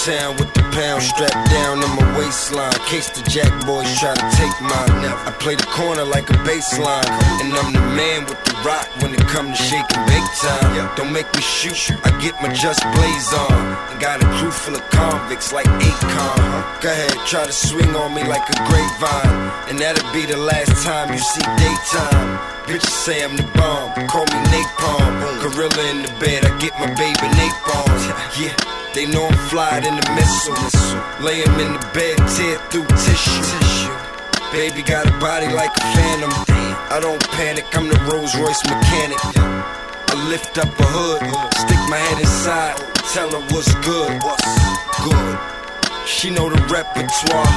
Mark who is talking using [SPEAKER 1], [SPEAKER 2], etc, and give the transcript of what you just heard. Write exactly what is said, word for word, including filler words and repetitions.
[SPEAKER 1] town with the pound strapped down in my waistline. Case the jack boys try to take mine. I play the corner like a baseline, and I'm the man with the rock when it come to shake and bake time. Don't make me shoot, I get my Just Blaze on. And got a crew full of convicts like Akon. Go ahead, try to swing on me like a grapevine, and that'll be the last time you see daytime. Bitches say I'm the bomb, call me Napalm. Gorilla in the bed, I get my baby napalm. Yeah, they know I'm fly than the missile. Lay him in the bed, tear through tissue. Baby got a body like a phantom. I don't panic, I'm the Rolls Royce mechanic. I lift up a hood, stick my head inside, tell her what's good. What's good? She know the repertoire.